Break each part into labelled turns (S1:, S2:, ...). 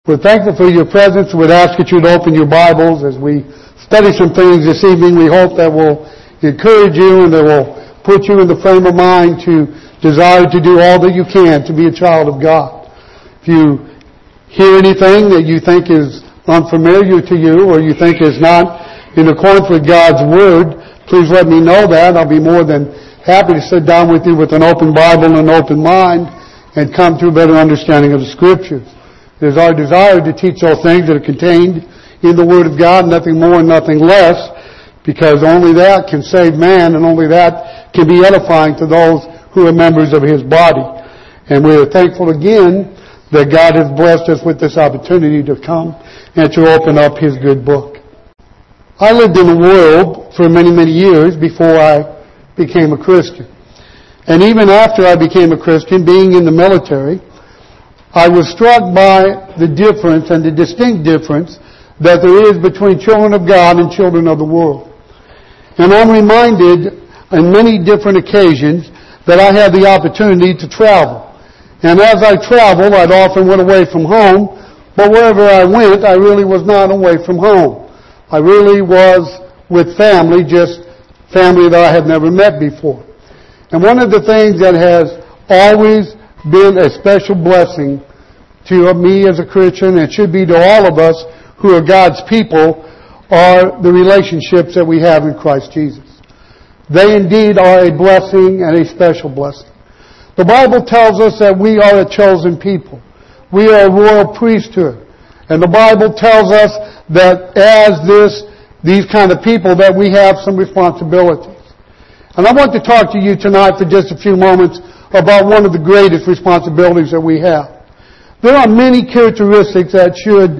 S1: We're thankful for your presence. We'd ask that you'd open your Bibles as we study some things this evening. We hope that will encourage you and that will put you in the frame of mind to desire to do all that you can to be a child of God. If you hear anything that you think is unfamiliar to you or you think is not in accordance with God's Word, please let me know that. I'll be more than happy to sit down with you with an open Bible and an open mind and come to a better understanding of the Scriptures. It is our desire to teach those things that are contained in the Word of God, nothing more and nothing less, because only that can save man and only that can be edifying to those who are members of His body. And we are thankful again that God has blessed us with this opportunity to come and to open up His good book. I lived in the world for many, many years before I became a Christian. And even after I became a Christian, being in the military, I was struck by the difference and the distinct difference that there is between children of God and children of the world. And I'm reminded on many different occasions that I had the opportunity to travel. And as I traveled, I'd often went away from home, but wherever I went, I really was not away from home. I really was with family, just family that I had never met before. And one of the things that has always been a special blessing to me as a Christian, and should be to all of us who are God's people, are the relationships that we have in Christ Jesus. They indeed are a blessing and a special blessing. The Bible tells us that we are a chosen people. We are a royal priesthood. And the Bible tells us that as these kind of people that we have some responsibilities. And I want to talk to you tonight for just a few moments about one of the greatest responsibilities that we have. There are many characteristics that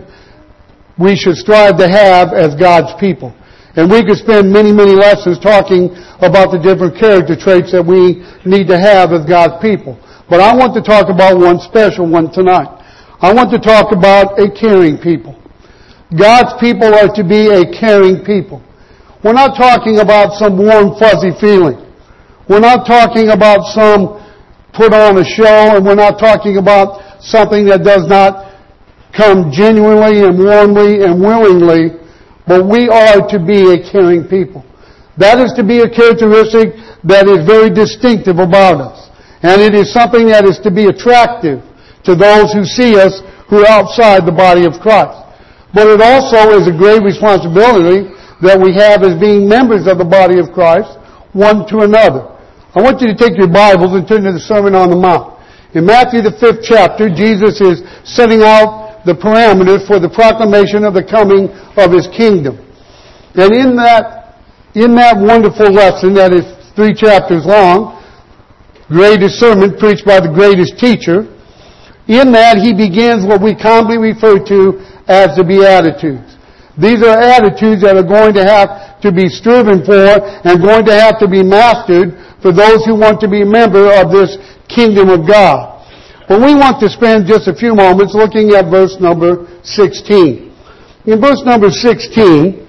S1: we should strive to have as God's people. And we could spend many, many lessons talking about the different character traits that we need to have as God's people. But I want to talk about one special one tonight. I want to talk about a caring people. God's people are to be a caring people. We're not talking about some warm, fuzzy feeling. We're not talking about some put on a show, and we're not talking about something that does not come genuinely and warmly and willingly, but we are to be a caring people. That is to be a characteristic that is very distinctive about us. And it is something that is to be attractive to those who see us who are outside the body of Christ. But it also is a great responsibility that we have as being members of the body of Christ, one to another. I want you to take your Bibles and turn to the Sermon on the Mount. In Matthew the 5th chapter, Jesus is setting out the parameters for the proclamation of the coming of His kingdom. And in that wonderful lesson that is 3 chapters long, greatest sermon preached by the greatest teacher, in that He begins what we commonly refer to as the Beatitudes. These are attitudes that are going to have to be striven for and going to have to be mastered for those who want to be a member of this kingdom of God. But we want to spend just a few moments looking at verse number 16. In verse number 16,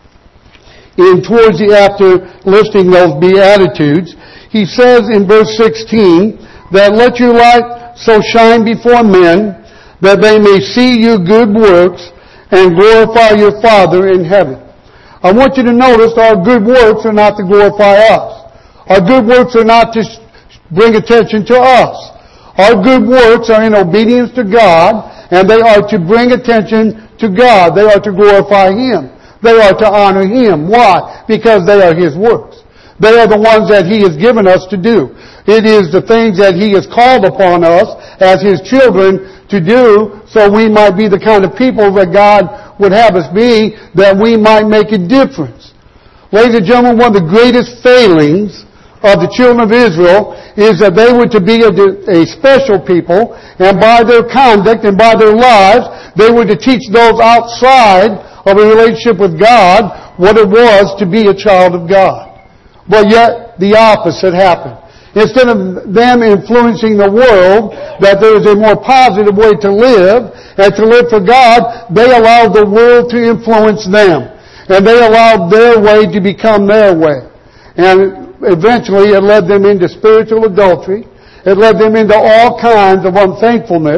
S1: after listing those Beatitudes, he says in verse 16 that let your light so shine before men that they may see your good works and glorify your Father in heaven. I want you to notice our good works are not to glorify us. Our good works are not to bring attention to us. Our good works are in obedience to God, and they are to bring attention to God. They are to glorify Him. They are to honor Him. Why? Because they are His works. They are the ones that He has given us to do. It is the things that He has called upon us as His children to do, so we might be the kind of people that God would have us be, that we might make a difference. Ladies and gentlemen, one of the greatest failings of the children of Israel is that they were to be a special people, and by their conduct and by their lives, they were to teach those outside of a relationship with God what it was to be a child of God. But yet, the opposite happened. Instead of them influencing the world, that there is a more positive way to live, and to live for God, they allowed the world to influence them. And they allowed their way to become their way. And eventually it led them into spiritual adultery. It led them into all kinds of unthankfulness.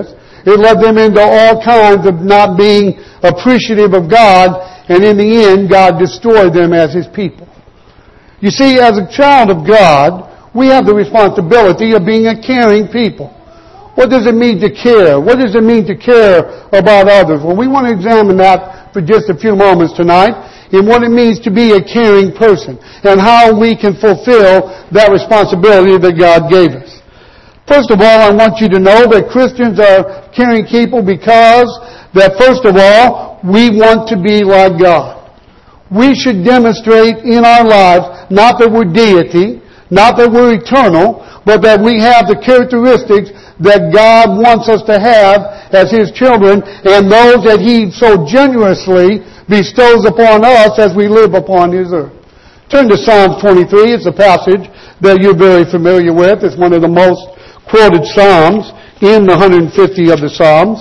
S1: It led them into all kinds of not being appreciative of God, and in the end, God destroyed them as His people. You see, as a child of God, we have the responsibility of being a caring people. What does it mean to care? What does it mean to care about others? Well, we want to examine that for just a few moments tonight, in what it means to be a caring person, and how we can fulfill that responsibility that God gave us. First of all, I want you to know that Christians are caring people because that, first of all, we want to be like God. We should demonstrate in our lives, not that we're deity, not that we're eternal, but that we have the characteristics that God wants us to have as His children, and those that He so generously bestows upon us as we live upon His earth. Turn to Psalm 23. It's a passage that you're very familiar with. It's one of the most quoted Psalms in the 150 of the Psalms.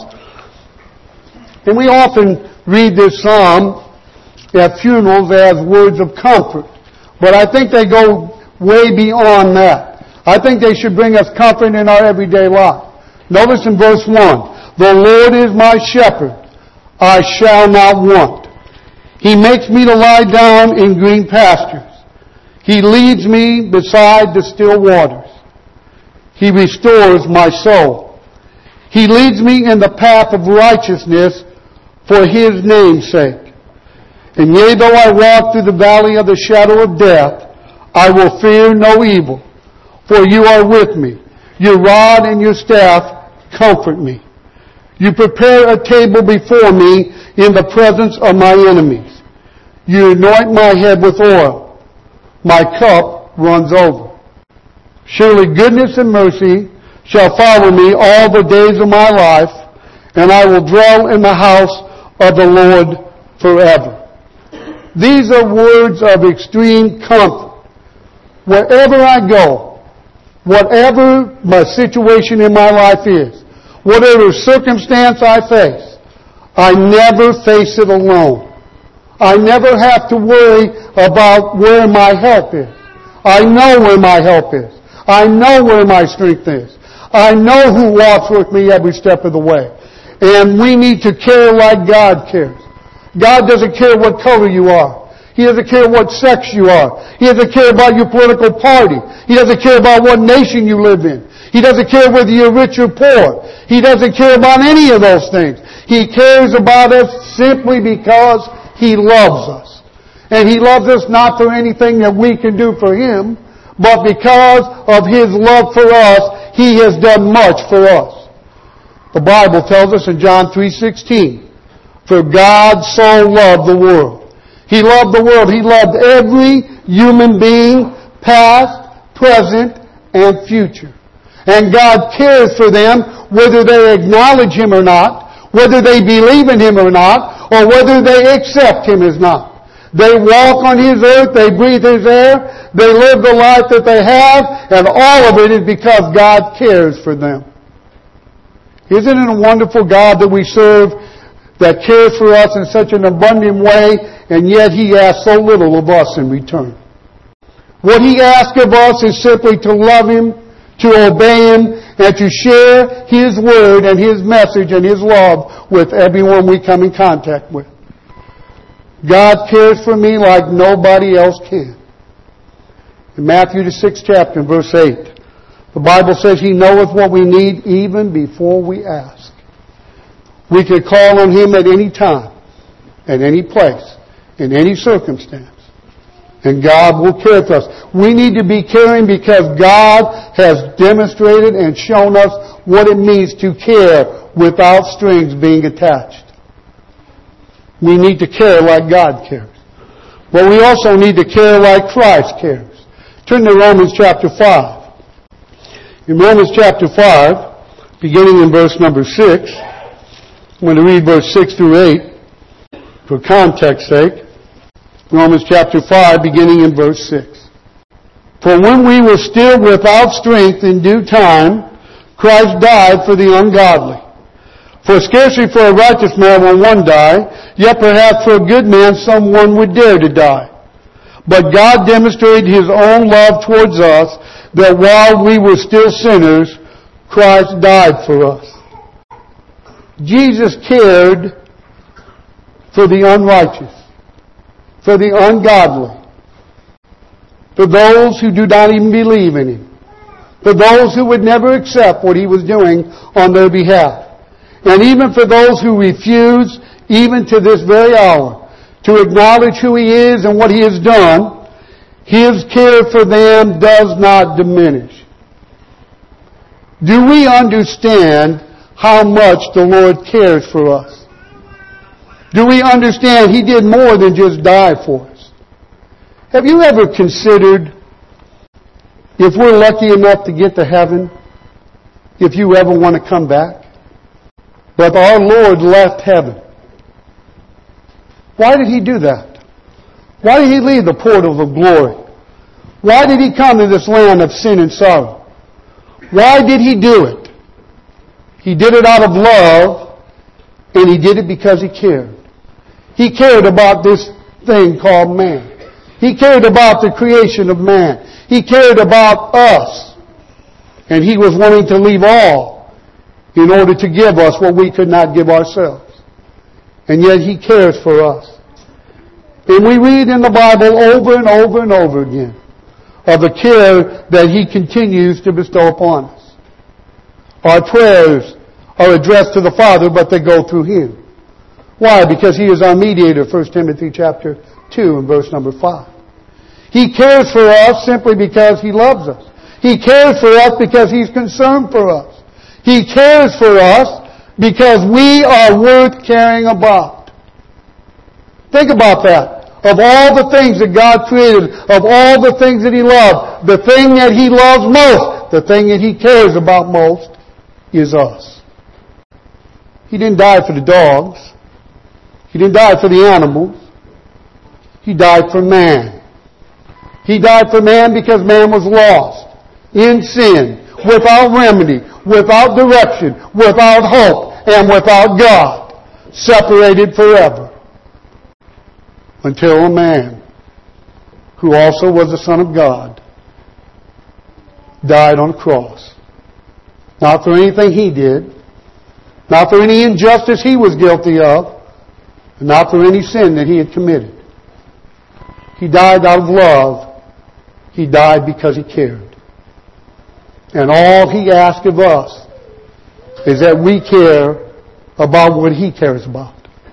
S1: And we often read this Psalm at funerals as words of comfort. But I think they go way beyond that. I think they should bring us comfort in our everyday life. Notice in verse 1, "The Lord is my shepherd, I shall not want. He makes me to lie down in green pastures. He leads me beside the still waters. He restores my soul. He leads me in the path of righteousness for His name's sake. And yea, though I walk through the valley of the shadow of death, I will fear no evil. For you are with me. Your rod and your staff comfort me. You prepare a table before me in the presence of my enemies. You anoint my head with oil. My cup runs over. Surely goodness and mercy shall follow me all the days of my life, and I will dwell in the house of the Lord forever." These are words of extreme comfort. Wherever I go, whatever my situation in my life is, whatever circumstance I face, I never face it alone. I never have to worry about where my help is. I know where my help is. I know where my strength is. I know who walks with me every step of the way. And we need to care like God cares. God doesn't care what color you are. He doesn't care what sex you are. He doesn't care about your political party. He doesn't care about what nation you live in. He doesn't care whether you're rich or poor. He doesn't care about any of those things. He cares about us simply because He loves us. And He loves us not for anything that we can do for Him, but because of His love for us, He has done much for us. The Bible tells us in John 3:16, "For God so loved the world." He loved the world. He loved every human being, past, present, and future. And God cares for them whether they acknowledge Him or not, whether they believe in Him or not, or whether they accept Him as not. They walk on His earth, they breathe His air, they live the life that they have, and all of it is because God cares for them. Isn't it a wonderful God that we serve, that cares for us in such an abundant way, and yet He asks so little of us in return? What He asks of us is simply to love Him, to obey Him, and to share His Word and His message and His love with everyone we come in contact with. God cares for me like nobody else can. In Matthew the 6th chapter, verse 8, the Bible says He knoweth what we need even before we ask. We can call on Him at any time, at any place, in any circumstance. And God will care for us. We need to be caring because God has demonstrated and shown us what it means to care without strings being attached. We need to care like God cares. But we also need to care like Christ cares. Turn to Romans chapter 5. In Romans chapter 5, beginning in verse number 6, I'm going to read verse 6 through 8 for context sake. Romans chapter 5, beginning in verse 6. "For when we were still without strength in due time, Christ died for the ungodly. For scarcely for a righteous man will one die, yet perhaps for a good man someone would dare to die. But God demonstrated His own love towards us, that while we were still sinners, Christ died for us." Jesus cared for the unrighteous, for the ungodly, for those who do not even believe in Him, for those who would never accept what He was doing on their behalf, and even for those who refuse, even to this very hour, to acknowledge who He is and what He has done. His care for them does not diminish. Do we understand how much the Lord cares for us? Do we understand He did more than just die for us? Have you ever considered, if we're lucky enough to get to heaven, if you ever want to come back? But our Lord left heaven. Why did He do that? Why did He leave the portals of glory? Why did He come to this land of sin and sorrow? Why did He do it? He did it out of love, and He did it because He cared. He cared about this thing called man. He cared about the creation of man. He cared about us. And He was wanting to leave all in order to give us what we could not give ourselves. And yet He cares for us. And we read in the Bible over and over and over again of the care that He continues to bestow upon us. Our prayers are addressed to the Father, but they go through Him. Why? Because He is our mediator, 1 Timothy chapter 2 and verse number 5. He cares for us simply because He loves us. He cares for us because He's concerned for us. He cares for us because we are worth caring about. Think about that. Of all the things that God created, of all the things that He loved, the thing that He loves most, the thing that He cares about most is us. He didn't die for the dogs. He didn't die for the animals. He died for man. He died for man because man was lost, in sin, without remedy, without direction, without hope, and without God, separated forever. Until a man, who also was the Son of God, died on a cross. Not for anything he did, not for any injustice he was guilty of, and not for any sin that he had committed. He died out of love. He died because He cared. And all He asks of us is that we care about what He cares about.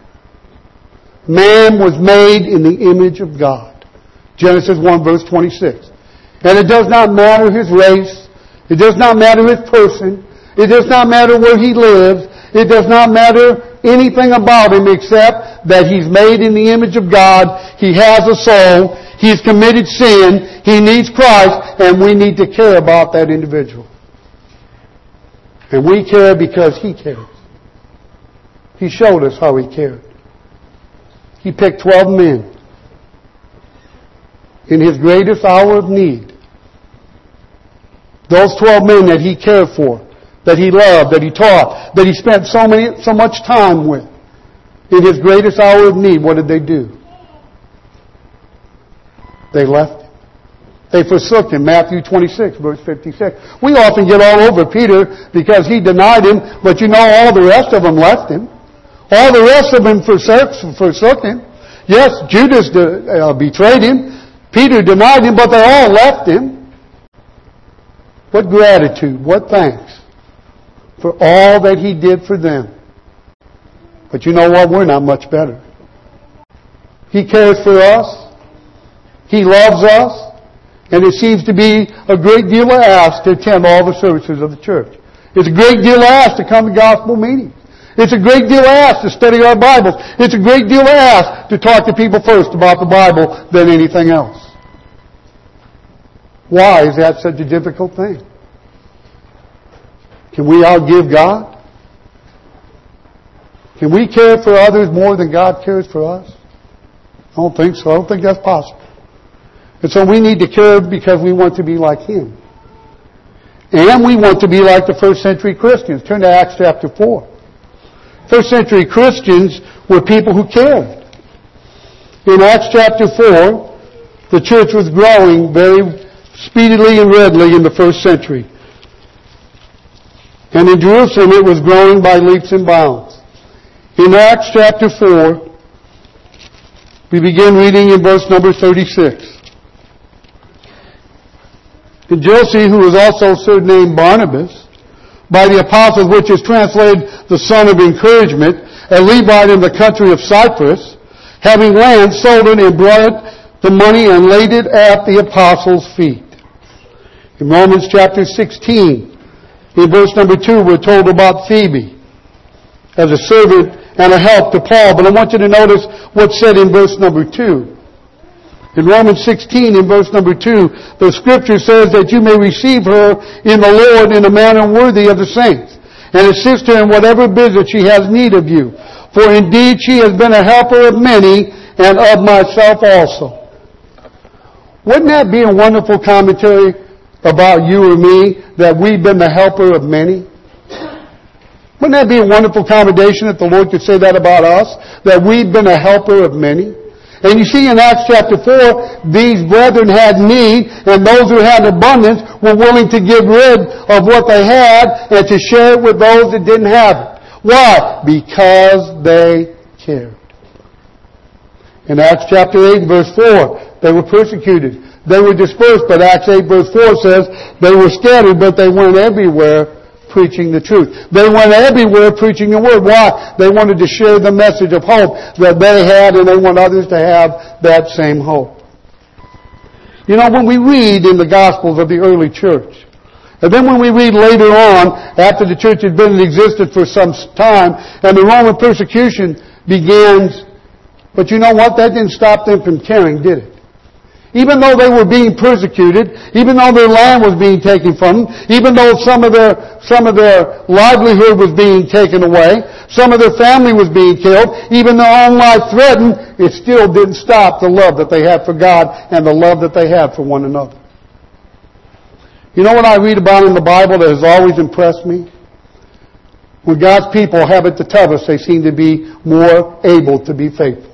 S1: Man was made in the image of God. Genesis 1 verse 26. And it does not matter his race. It does not matter his person. It does not matter where he lives. It does not matter anything about him except that he's made in the image of God. He has a soul. He's committed sin. He needs Christ. And we need to care about that individual. And we care because He cares. He showed us how He cared. He picked 12 men in His greatest hour of need. Those 12 men that He cared for, that He loved, that He taught, that He spent so much time with. In His greatest hour of need, what did they do? They left Him. They forsook Him. Matthew 26, verse 56. We often get all over Peter because he denied Him, but you know all the rest of them left Him. All the rest of them forsook Him. Yes, Judas betrayed Him. Peter denied Him, but they all left Him. What gratitude, what thanks for all that He did for them. But you know what? We're not much better. He cares for us. He loves us. And it seems to be a great deal of ask to attend all the services of the church. It's a great deal of ask to come to gospel meetings. It's a great deal of ask to study our Bibles. It's a great deal of ask to talk to people first about the Bible than anything else. Why is that such a difficult thing? Can we outgive God? Can we care for others more than God cares for us? I don't think so. I don't think that's possible. And so we need to care because we want to be like Him. And we want to be like the first century Christians. Turn to Acts chapter 4. First century Christians were people who cared. In Acts chapter 4, the church was growing very speedily and readily in the first century. And in Jerusalem it was growing by leaps and bounds. In Acts chapter 4, we begin reading in verse number 36. And Joseph, who was also surnamed Barnabas, by the apostles, which is translated the son of encouragement, a Levite in the country of Cyprus, having land, sold it and brought the money and laid it at the apostles' feet. In Romans chapter 16, in verse number 2, we're told about Phoebe as a servant and a help to Paul. But I want you to notice what's said in verse number 2. In Romans 16, in verse number 2, the Scripture says that you may receive her in the Lord in a manner worthy of the saints, and assist her in whatever business she has need of you. For indeed she has been a helper of many, and of myself also. Wouldn't that be a wonderful commentary about you or me, that we've been the helper of many? Wouldn't that be a wonderful commendation if the Lord could say that about us, that we've been a helper of many? And you see in Acts chapter 4, these brethren had need, and those who had abundance were willing to give rid of what they had and to share it with those that didn't have it. Why? Because they cared. In Acts chapter 8 verse 4, they were persecuted. They were dispersed, but Acts 8 verse 4 says they were scattered, but they went everywhere preaching the truth. They went everywhere preaching the Word. Why? They wanted to share the message of hope that they had, and they want others to have that same hope. You know, when we read in the Gospels of the early church, and then when we read later on, after the church had been in existence for some time, and the Roman persecution begins, but you know what? That didn't stop them from caring, did it? Even though they were being persecuted, even though their land was being taken from them, even though some of their livelihood was being taken away, some of their family was being killed, even their own life threatened, it still didn't stop the love that they had for God and the love that they had for one another. You know what I read about in the Bible that has always impressed me? When God's people have it the toughest, they seem to be more able to be faithful.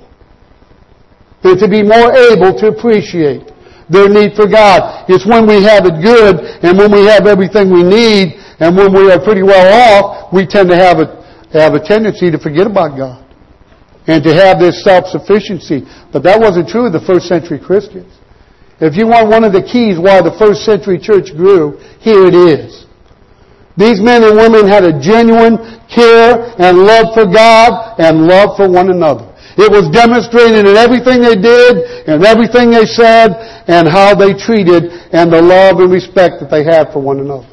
S1: And to be more able to appreciate their need for God. It's when we have it good and when we have everything we need and when we are pretty well off, we tend to have a tendency to forget about God and to have this self-sufficiency. But that wasn't true of the first century Christians. If you want one of the keys why the first century church grew, here it is. These men and women had a genuine care and love for God and love for one another. It was demonstrated in everything they did, and everything they said, and how they treated, and the love and respect that they had for one another.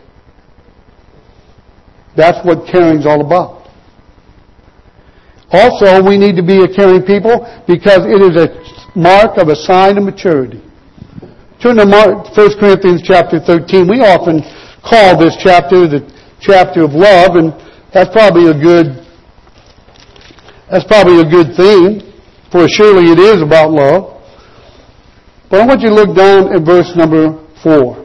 S1: That's what caring's all about. Also, we need to be a caring people because it is a mark of a sign of maturity. Turn to 1 Corinthians chapter 13. We often call this chapter the chapter of love, and that's probably a good thing, for surely it is about love. But I want you to look down at verse number 4.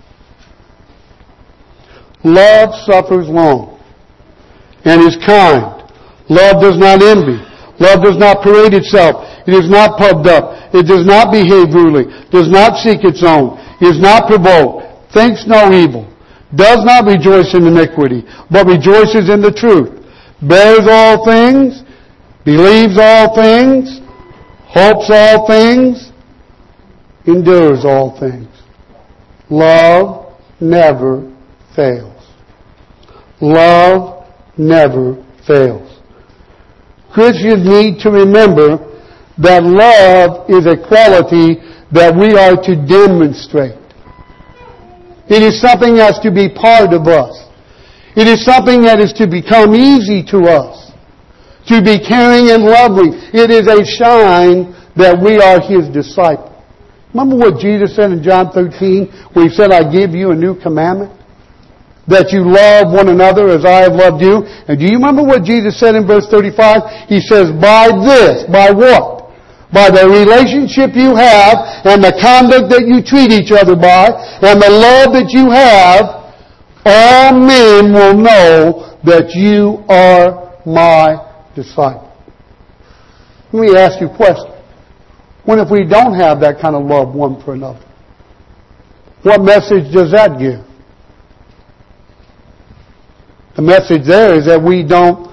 S1: Love suffers long and is kind. Love does not envy. Love does not parade itself. It is not puffed up. It does not behave rudely. Does not seek its own. Is not provoked. Thinks no evil. Does not rejoice in iniquity, but rejoices in the truth. Bears all things. Believes all things, hopes all things, endures all things. Love never fails. Love never fails. Christians need to remember that love is a quality that we are to demonstrate. It is something that's to be part of us. It is something that is to become easy to us. To be caring and loving. It is a sign that we are His disciple. Remember what Jesus said in John 13 where He said, I give you a new commandment? That you love one another as I have loved you. And do you remember what Jesus said in verse 35? He says, by this, by what? By the relationship you have and the conduct that you treat each other by and the love that you have, all men will know that you are my disciple. Let me ask you a question. What if we don't have that kind of love one for another? What message does that give? The message there is that we don't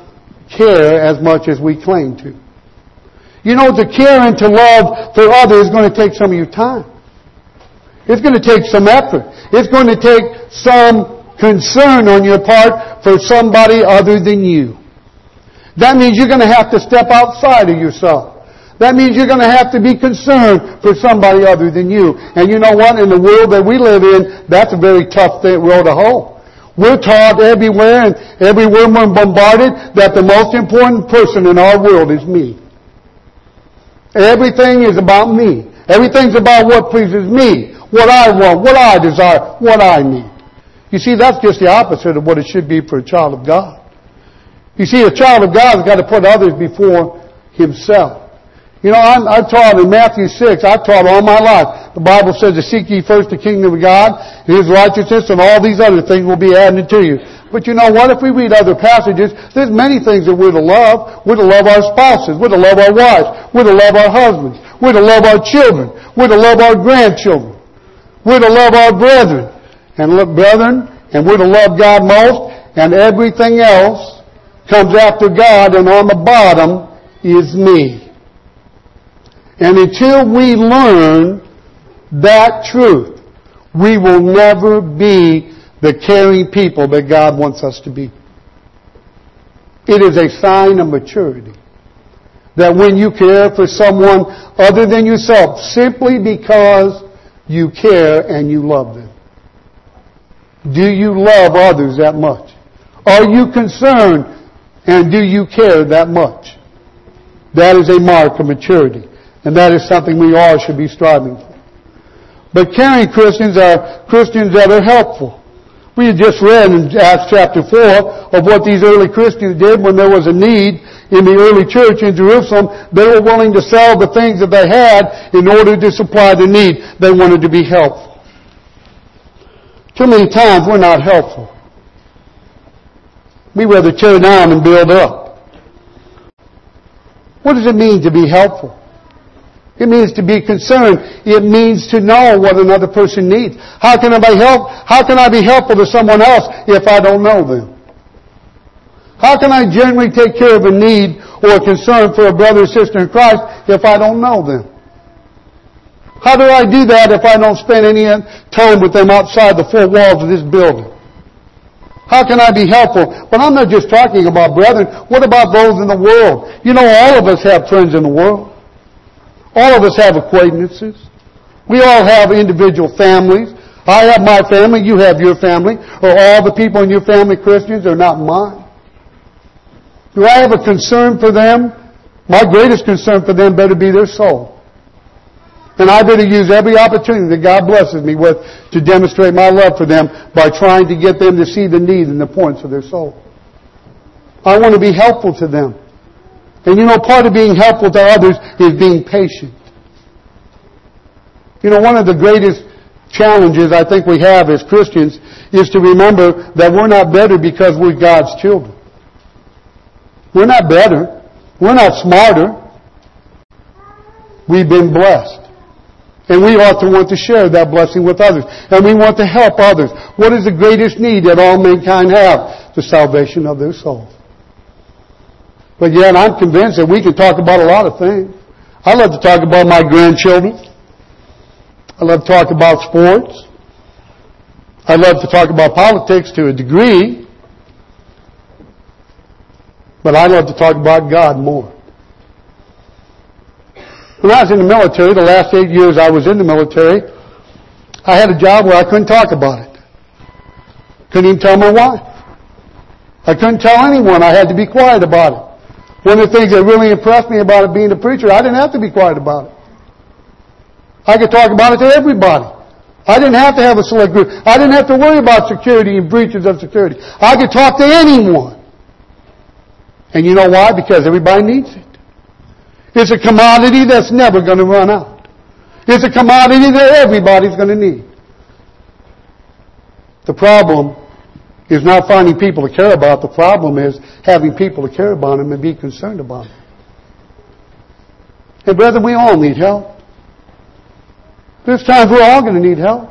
S1: care as much as we claim to. You know, to care and to love for others is going to take some of your time. It's going to take some effort. It's going to take some concern on your part for somebody other than you. That means you're going to have to step outside of yourself. That means you're going to have to be concerned for somebody other than you. And you know what? In the world that we live in, that's a very tough road to hoe. We're taught everywhere, and everywhere we're bombarded, that the most important person in our world is me. Everything is about me. Everything's about what pleases me, what I want, what I desire, what I need. You see, that's just the opposite of what it should be for a child of God. You see, a child of God has got to put others before himself. You know, I've taught in Matthew 6, I've taught all my life. The Bible says to seek ye first the kingdom of God, His righteousness, and all these other things will be added to you. But you know what? If we read other passages, there's many things that we're to love. We're to love our spouses. We're to love our wives. We're to love our husbands. We're to love our children. We're to love our grandchildren. We're to love our brethren. And we're to love God most, and everything else comes after God, and on the bottom is me. And until we learn that truth, we will never be the caring people that God wants us to be. It is a sign of maturity that when you care for someone other than yourself, simply because you care and you love them. Do you love others that much? Are you concerned and do you care that much? That is a mark of maturity. And that is something we all should be striving for. But caring Christians are Christians that are helpful. We had just read in Acts chapter 4 of what these early Christians did when there was a need in the early church in Jerusalem. They were willing to sell the things that they had in order to supply the need. They wanted to be helpful. Too many times we're not helpful. We rather tear down and build up. What does it mean to be helpful? It means to be concerned. It means to know what another person needs. How can I be helpful to someone else if I don't know them? How can I genuinely take care of a need or a concern for a brother or sister in Christ if I don't know them? How do I do that if I don't spend any time with them outside the four walls of this building? How can I be helpful? But I'm not just talking about brethren. What about those in the world? You know, all of us have friends in the world. All of us have acquaintances. We all have individual families. I have my family, you have your family. Or all the people in your family Christians are not mine. Do I have a concern for them? My greatest concern for them better be their soul. And I better use every opportunity that God blesses me with to demonstrate my love for them by trying to get them to see the needs and the points of their soul. I want to be helpful to them. And you know, part of being helpful to others is being patient. You know, one of the greatest challenges I think we have as Christians is to remember that we're not better because we're God's children. We're not better. We're not smarter. We've been blessed. And we ought to want to share that blessing with others. And we want to help others. What is the greatest need that all mankind have? The salvation of their souls. But yet I'm convinced that we can talk about a lot of things. I love to talk about my grandchildren. I love to talk about sports. I love to talk about politics to a degree. But I love to talk about God more. When I was in the military, the last 8 years I was in the military, I had a job where I couldn't talk about it. Couldn't even tell my wife. I couldn't tell anyone. I had to be quiet about it. One of the things that really impressed me about it being a preacher, I didn't have to be quiet about it. I could talk about it to everybody. I didn't have to have a select group. I didn't have to worry about security and breaches of security. I could talk to anyone. And you know why? Because everybody needs it. It's a commodity that's never going to run out. It's a commodity that everybody's going to need. The problem is not finding people to care about. The problem is having people to care about them and be concerned about them. And brethren, we all need help. There's times we're all going to need help.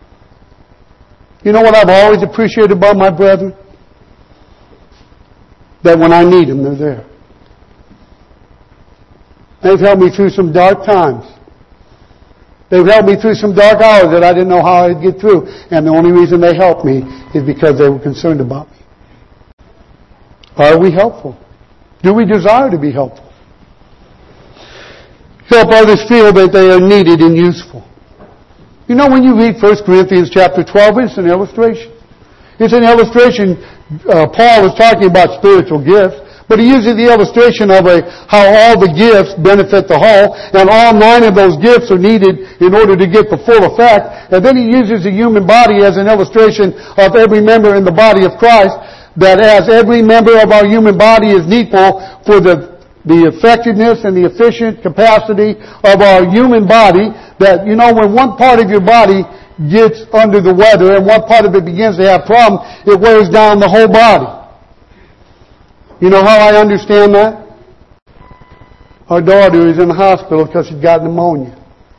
S1: You know what I've always appreciated about my brethren? that when I need them, they're there. They've helped me through some dark times. They've helped me through some dark hours that I didn't know how I'd get through. And the only reason they helped me is because they were concerned about me. Are we helpful? Do we desire to be helpful? Help others feel that they are needed and useful. You know, when you read 1 Corinthians chapter 12, it's an illustration. It's an illustration. Paul is talking about spiritual gifts, but he uses the illustration of how all the gifts benefit the whole, and all 9 of those gifts are needed in order to get the full effect. And then he uses the human body as an illustration of every member in the body of Christ, that as every member of our human body is needful for the effectiveness and the efficient capacity of our human body, that, you know, when one part of your body gets under the weather and one part of it begins to have problems, it wears down the whole body. You know how I understand that? Our daughter is in the hospital because she's got pneumonia.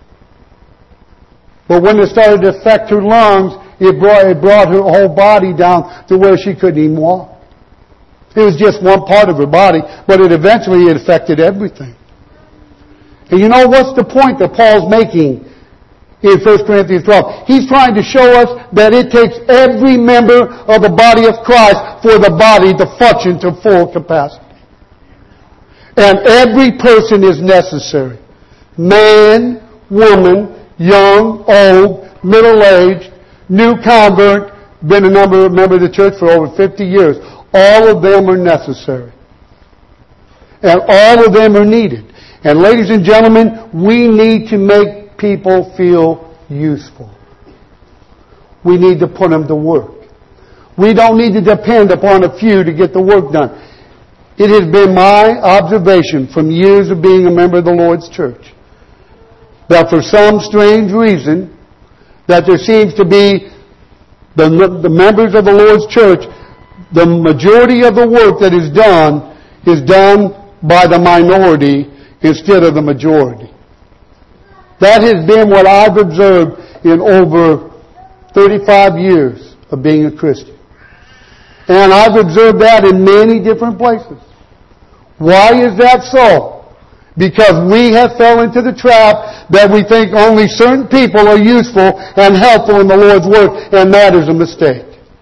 S1: But when it started to affect her lungs, it brought her whole body down to where she couldn't even walk. It was just one part of her body, but it eventually affected everything. And you know what's the point that Paul's making in 1 Corinthians 12? He's trying to show us that it takes every member of the body of Christ for the body to function to full capacity. And every person is necessary. Man, woman, young, old, middle-aged, new convert, been a member of the church for over 50 years. All of them are necessary. And all of them are needed. And ladies and gentlemen, we need to make people feel useful. We need to put them to work. We don't need to depend upon a few to get the work done. It has been my observation from years of being a member of the Lord's church that for some strange reason that there seems to be the members of the Lord's church, the majority of the work that is done by the minority instead of the majority. That has been what I've observed in over 35 years of being a Christian. And I've observed that in many different places. Why is that so? Because we have fell into the trap that we think only certain people are useful and helpful in the Lord's work, and that is a mistake.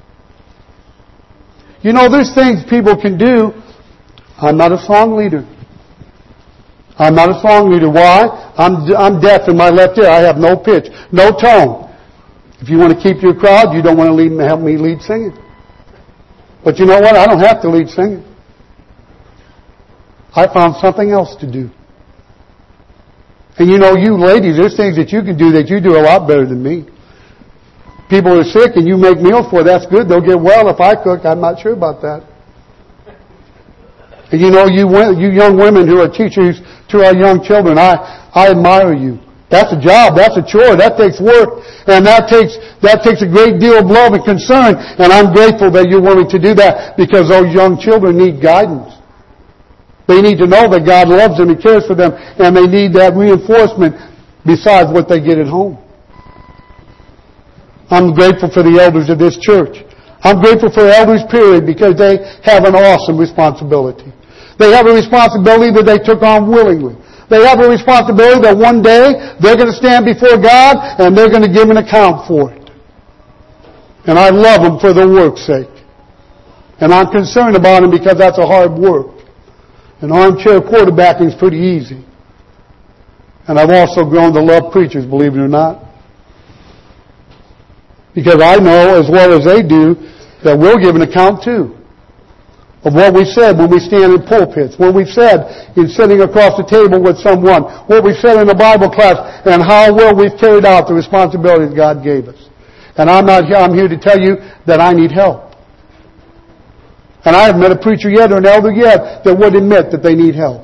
S1: You know, there's things people can do. I'm not a song leader. I'm not a song leader. Why? I'm deaf in my left ear. I have no pitch, no tone. If you want to keep your crowd, you don't want to help me lead singing. But you know what? I don't have to lead singing. I found something else to do. And you know, you ladies, there's things that you can do that you do a lot better than me. People are sick and you make meals for, that's good. They'll get well if I cook. I'm not sure about that. And you know, you young women who are teachers to our young children, I admire you. That's a job. That's a chore. That takes work. And that takes a great deal of love and concern. And I'm grateful that you're willing to do that because those young children need guidance. They need to know that God loves them and cares for them. And they need that reinforcement besides what they get at home. I'm grateful for the elders of this church. I'm grateful for elders, period, because they have an awesome responsibility. They have a responsibility that they took on willingly. They have a responsibility that one day they're going to stand before God and they're going to give an account for it. And I love them for their work's sake. And I'm concerned about them because that's a hard work. And armchair quarterbacking is pretty easy. And I've also grown to love preachers, believe it or not. Because I know as well as they do that we'll give an account too of what we said when we stand in pulpits, what we've said in sitting across the table with someone, what we said in a Bible class, and how well we've carried out the responsibilities God gave us. And I'm here to tell you that I need help. And I haven't met a preacher yet or an elder yet that would admit that they need help.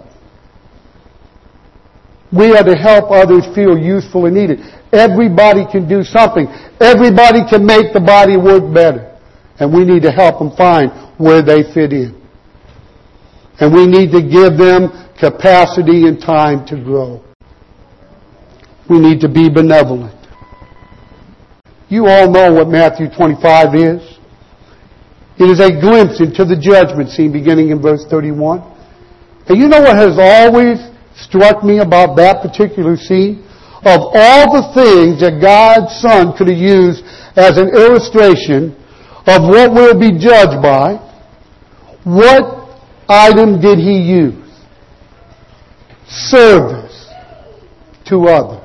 S1: We are to help others feel useful and needed. Everybody can do something. Everybody can make the body work better. And we need to help them find where they fit in. And we need to give them capacity and time to grow. We need to be benevolent. You all know what Matthew 25 is. It is a glimpse into the judgment scene beginning in verse 31. And you know what has always struck me about that particular scene? Of all the things that God's Son could have used as an illustration of what we'll be judged by, what item did He use? Service to others.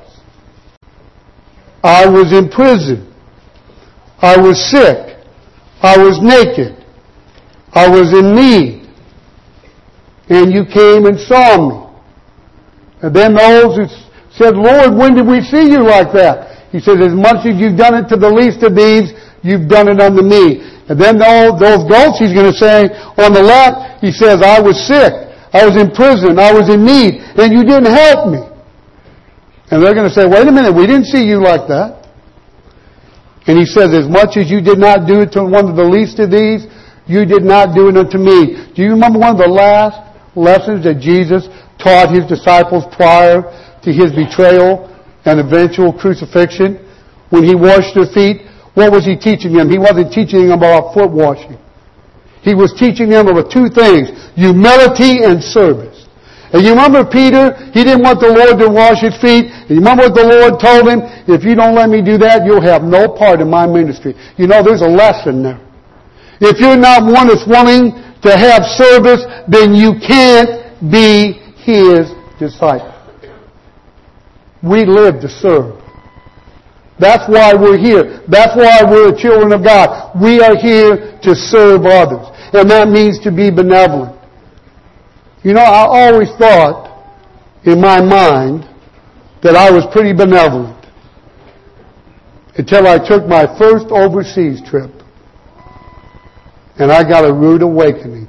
S1: I was in prison. I was sick. I was naked. I was in need. And you came and saw me. And then those who said, Lord, when did we see you like that? He said, as much as you've done it to the least of these, you've done it unto me. And then those ghosts, He's going to say, on the left, He says, I was sick. I was in prison. I was in need. And you didn't help me. And they're going to say, wait a minute, we didn't see you like that. And He says, as much as you did not do it to one of the least of these, you did not do it unto me. Do you remember one of the last lessons that Jesus taught His disciples prior to His betrayal and eventual crucifixion? When He washed their feet, what was He teaching them? He wasn't teaching them about foot washing. He was teaching them about two things, humility and service. And you remember Peter, he didn't want the Lord to wash his feet. And you remember what the Lord told him? If you don't let me do that, you'll have no part in my ministry. You know, there's a lesson there. If you're not one that's willing to have service, then you can't be His disciple. We live to serve. That's why we're here. That's why we're children of God. We are here to serve others. And that means to be benevolent. You know, I always thought in my mind that I was pretty benevolent until I took my first overseas trip. And I got a rude awakening.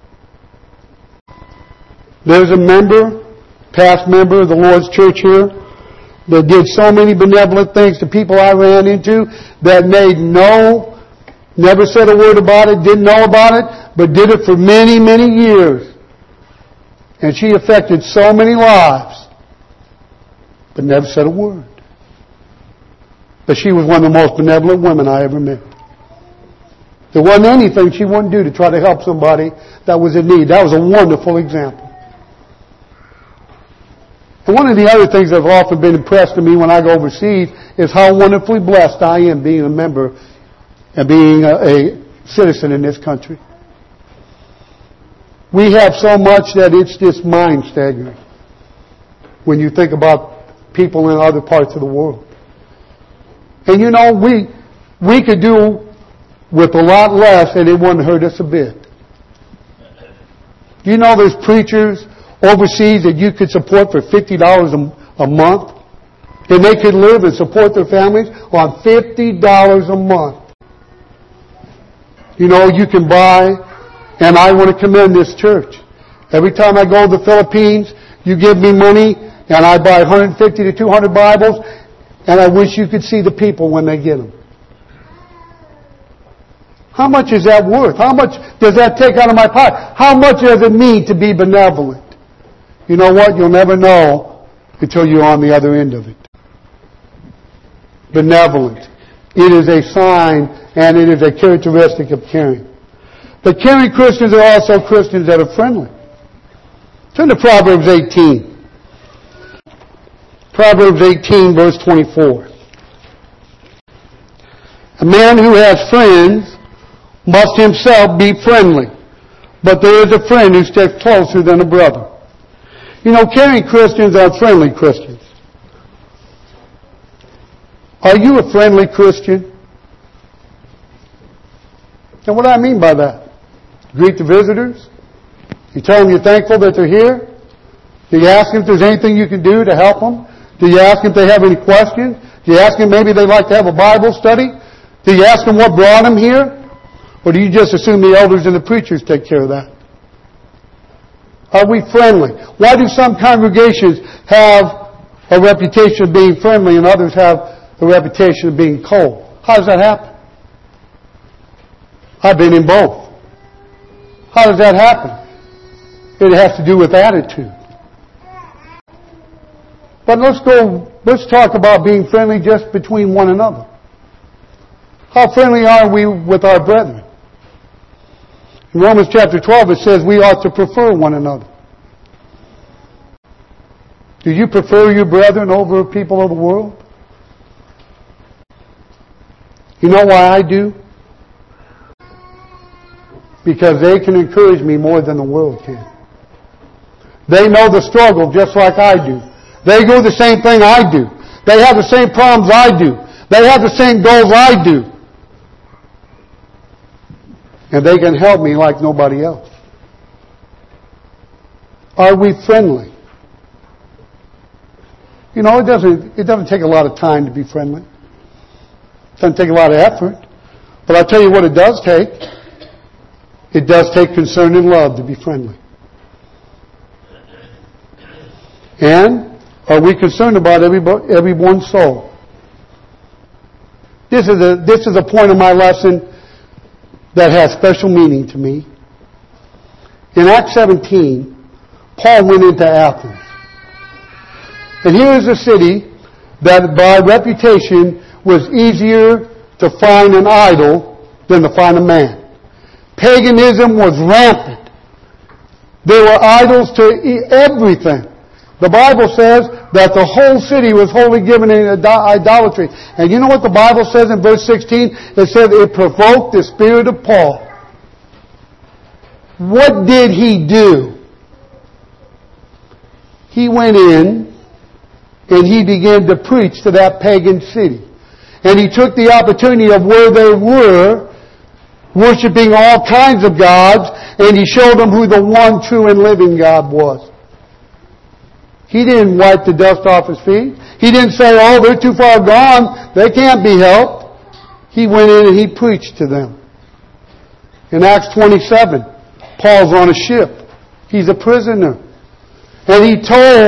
S1: There's a past member of the Lord's church here, that did so many benevolent things to people I ran into that never said a word about it, didn't know about it, but did it for many, many years. And she affected so many lives, but never said a word. But she was one of the most benevolent women I ever met. There wasn't anything she wouldn't do to try to help somebody that was in need. That was a wonderful example. And one of the other things that have often been impressed to me when I go overseas is how wonderfully blessed I am being a member and being a citizen in this country. We have so much that it's just mind-staggering when you think about people in other parts of the world. And you know, we could do with a lot less and it wouldn't hurt us a bit. You know there's preachers overseas that you could support for $50 a month, and they could live and support their families on $50 a month. You know, you can buy, and I want to commend this church. Every time I go to the Philippines, you give me money, and I buy 150 to 200 Bibles, and I wish you could see the people when they get them. How much is that worth? How much does that take out of my pocket? How much does it mean to be benevolent? You know what? You'll never know until you're on the other end of it. Benevolent. It is a sign and it is a characteristic of caring. But caring Christians are also Christians that are friendly. Turn to Proverbs 18. Proverbs 18 verse 24. A man who has friends must himself be friendly, but there is a friend who sticks closer than a brother. You know, caring Christians are friendly Christians. Are you a friendly Christian? And what do I mean by that? Greet the visitors? You tell them you're thankful that they're here? Do you ask them if there's anything you can do to help them? Do you ask them if they have any questions? Do you ask them maybe they'd like to have a Bible study? Do you ask them what brought them here? Or do you just assume the elders and the preachers take care of that? Are we friendly? Why do some congregations have a reputation of being friendly and others have a reputation of being cold? How does that happen? I've been in both. How does that happen? It has to do with attitude. But let's talk about being friendly just between one another. How friendly are we with our brethren? In Romans chapter 12 it says we ought to prefer one another. Do you prefer your brethren over people of the world? You know why I do? Because they can encourage me more than the world can. They know the struggle just like I do. They do the same thing I do. They have the same problems I do. They have the same goals I do. And they can help me like nobody else. Are we friendly? You know, it doesn't take a lot of time to be friendly. It doesn't take a lot of effort. But I'll tell you what it does take. It does take concern and love to be friendly. And are we concerned about everyone's soul? This is a point of my lesson that has special meaning to me. In Acts 17, Paul went into Athens. And here is a city that by reputation was easier to find an idol than to find a man. Paganism was rampant. There were idols to everything. The Bible says that the whole city was wholly given in idolatry. And you know what the Bible says in verse 16? It says it provoked the spirit of Paul. What did he do? He went in and he began to preach to that pagan city. And he took the opportunity of where they were worshiping all kinds of gods, and he showed them who the one true and living God was. He didn't wipe the dust off his feet. He didn't say, oh, they're too far gone. They can't be helped. He went in and he preached to them. In Acts 27, Paul's on a ship. He's a prisoner. And he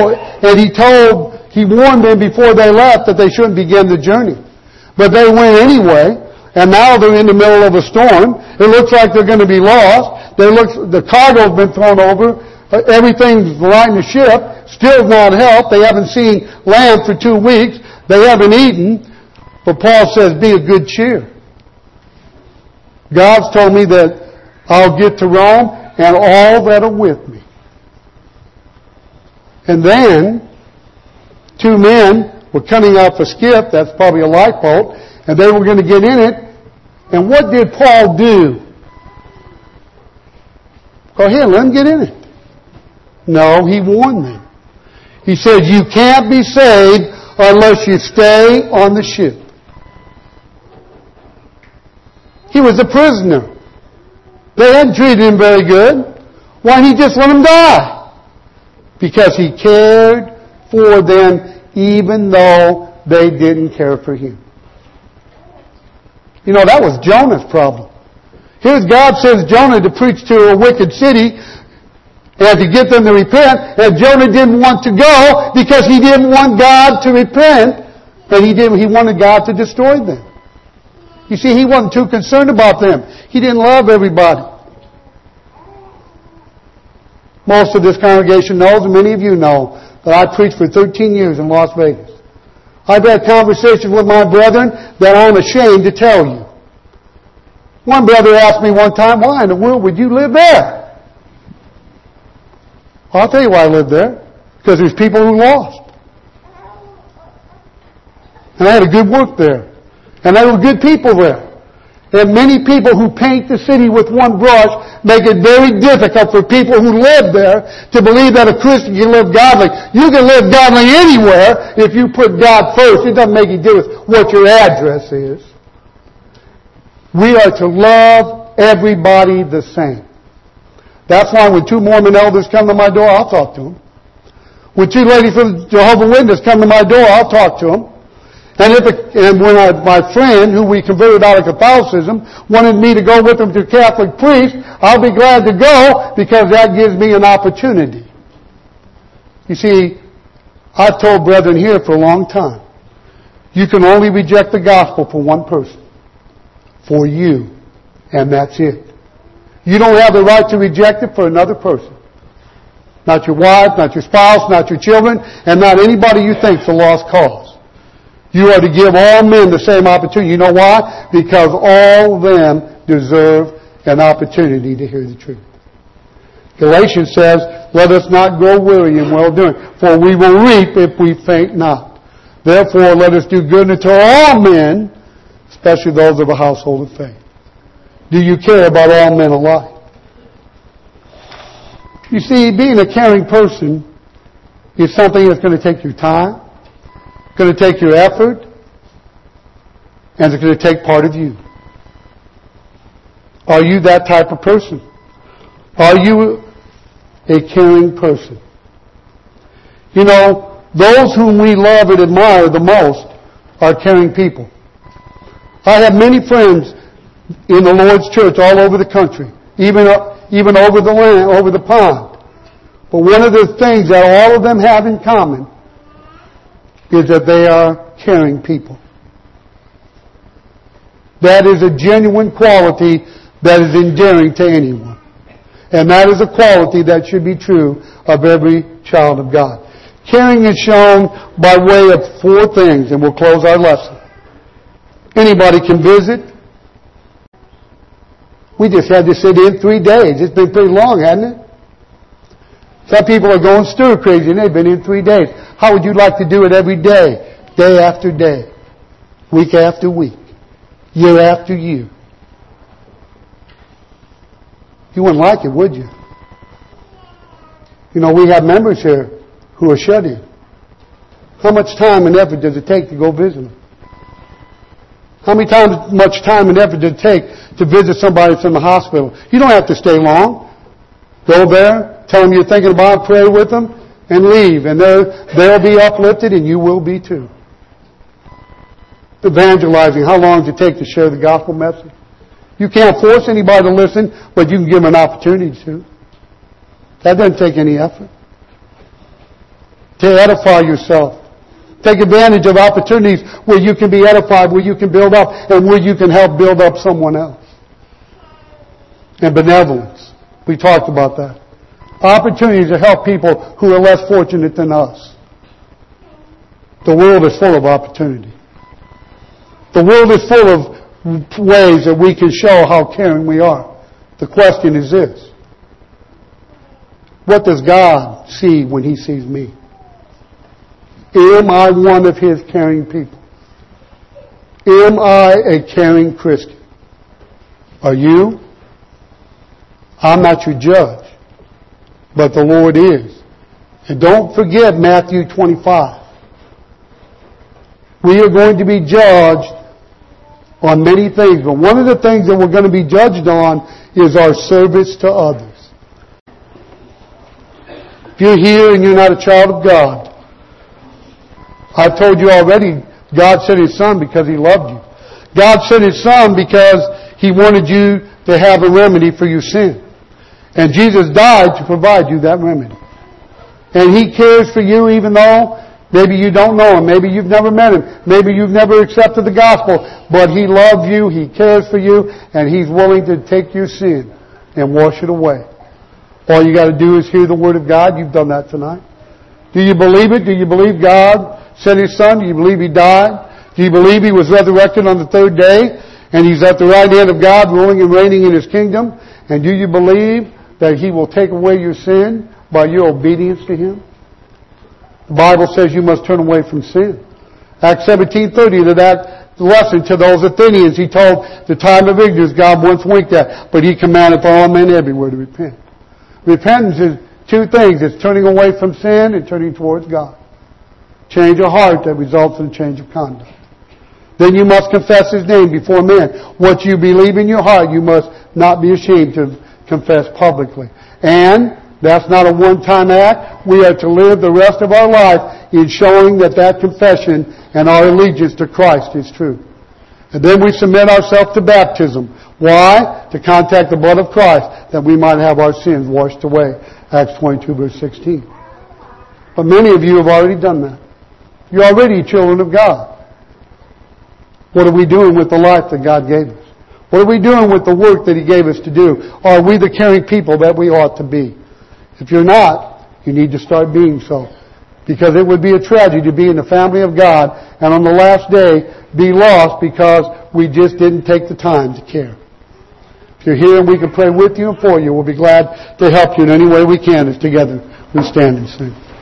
S1: warned them before they left that they shouldn't begin the journey. But they went anyway, and now they're in the middle of a storm. It looks like they're going to be lost. The cargo's been thrown over. Everything's right in the ship. Still not help. They haven't seen land for 2 weeks. They haven't eaten. But Paul says, be of good cheer. God's told me that I'll get to Rome and all that are with me. And then, 2 men were coming off a skiff, that's probably a lifeboat, and they were going to get in it. And what did Paul do? Go ahead, let them get in it. No, he warned them. He said, you can't be saved unless you stay on the ship. He was a prisoner. They hadn't treated him very good. Why didn't he just let him die? Because he cared for them even though they didn't care for him. You know, that was Jonah's problem. Here's God sends Jonah to preach to a wicked city and to get them to repent, and Jonah didn't want to go because he didn't want God to repent, and he wanted God to destroy them. You see, he wasn't too concerned about them. He didn't love everybody. Most of this congregation knows, and many of you know, that I preached for 13 years in Las Vegas. I've had conversations with my brethren that I'm ashamed to tell you. One brother asked me one time, why in the world would you live there? I'll tell you why I lived there. Because there's people who lost. And I had a good work there. And there were good people there. And many people who paint the city with one brush make it very difficult for people who live there to believe that a Christian can live godly. You can live godly anywhere if you put God first. It doesn't make any difference what your address is. We are to love everybody the same. That's why when 2 Mormon elders come to my door, I'll talk to them. When 2 ladies from Jehovah's Witnesses come to my door, I'll talk to them. And when my friend, who we converted out of Catholicism, wanted me to go with him to a Catholic priest, I'll be glad to go because that gives me an opportunity. You see, I've told brethren here for a long time, you can only reject the gospel for one person. For you. And that's it. You don't have the right to reject it for another person. Not your wife, not your spouse, not your children, and not anybody you think's a lost cause. You are to give all men the same opportunity. You know why? Because all of them deserve an opportunity to hear the truth. Galatians says, let us not grow weary in well-doing, for we will reap if we faint not. Therefore, let us do good unto all men, especially those of a household of faith. Do you care about all men alike? You see, being a caring person is something that's going to take your time, going to take your effort, and it's going to take part of you. Are you that type of person? Are you a caring person? You know, those whom we love and admire the most are caring people. I have many friends in the Lord's church all over the country, even over the land, over the pond. But one of the things that all of them have in common is that they are caring people. That is a genuine quality that is endearing to anyone. And that is a quality that should be true of every child of God. Caring is shown by way of 4 things, and we'll close our lesson. Anybody can visit. We just had to sit in 3 days. It's been pretty long, hasn't it? Some people are going stir crazy and they've been in 3 days. How would you like to do it every day? Day after day. Week after week. Year after year. You wouldn't like it, would you? You know, we have members here who are shut in. How much time and effort does it take to go visit them? How much time and effort does it take to visit somebody that's in the hospital? You don't have to stay long. Go there, tell them you're thinking about it, pray with them, and leave. And they'll be uplifted, and you will be too. Evangelizing, how long does it take to share the gospel message? You can't force anybody to listen, but you can give them an opportunity to. That doesn't take any effort. To edify yourself. Take advantage of opportunities where you can be edified, where you can build up, and where you can help build up someone else. And benevolence. We talked about that. Opportunities to help people who are less fortunate than us. The world is full of opportunity. The world is full of ways that we can show how caring we are. The question is this. What does God see when He sees me? Am I one of His caring people? Am I a caring Christian? Are you? I'm not your judge, but the Lord is. And don't forget Matthew 25. We are going to be judged on many things, but one of the things that we're going to be judged on is our service to others. If you're here and you're not a child of God, I've told you already, God sent His Son because He loved you. God sent His Son because He wanted you to have a remedy for your sin. And Jesus died to provide you that remedy. And He cares for you even though maybe you don't know Him. Maybe you've never met Him. Maybe you've never accepted the gospel. But He loves you. He cares for you. And He's willing to take your sin and wash it away. All you got to do is hear the Word of God. You've done that tonight. Do you believe it? Do you believe God sent His Son? Do you believe He died? Do you believe He was resurrected on the 3rd day? And He's at the right hand of God, ruling and reigning in His kingdom? And do you believe that He will take away your sin by your obedience to Him? The Bible says you must turn away from sin. Acts 17:30, to that lesson to those Athenians, He told the time of ignorance God once winked at, but He commanded for all men everywhere to repent. Repentance is 2 things. It's turning away from sin and turning towards God. Change of heart that results in a change of conduct. Then you must confess His name before men. What you believe in your heart, you must not be ashamed to confess publicly. And that's not a one-time act. We are to live the rest of our life in showing that confession and our allegiance to Christ is true. And then we submit ourselves to baptism. Why? To contact the blood of Christ, that we might have our sins washed away. Acts 22, verse 16. But many of you have already done that. You're already children of God. What are we doing with the life that God gave us? What are we doing with the work that He gave us to do? Are we the caring people that we ought to be? If you're not, you need to start being so. Because it would be a tragedy to be in the family of God and on the last day be lost because we just didn't take the time to care. If you're here and we can pray with you and for you, we'll be glad to help you in any way we can as together we stand and sing.